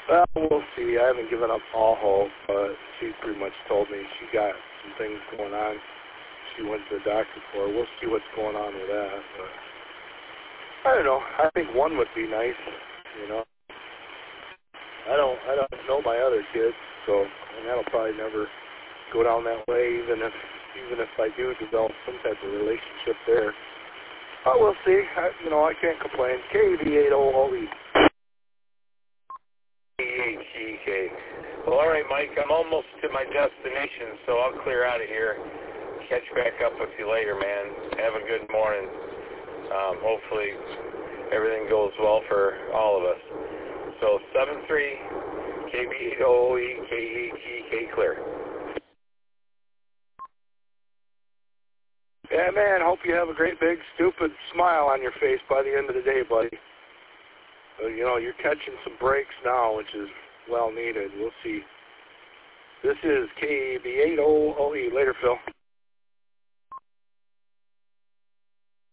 Well, we'll see. I haven't given up all hope, but she pretty much told me she got some things going on. She went to the doctor for. We'll see what's going on with that. But I don't know. I think one would be nice. You know, I don't know my other kids, so and that'll probably never go down that way. Even if I do develop some type of relationship there. But we'll see. I can't complain. KV80OE. EHEK. Well, all right, Mike. I'm almost to my destination, so I'll clear out of here. Catch back up with you later, man. Have a good morning. Hopefully everything goes well for all of us. So 73 KB80OE KEGK clear. Yeah, man. Hope you have a great big stupid smile on your face by the end of the day, buddy. You're catching some breaks now, which is well needed. We'll see. This is KB80OE. Later, Phil.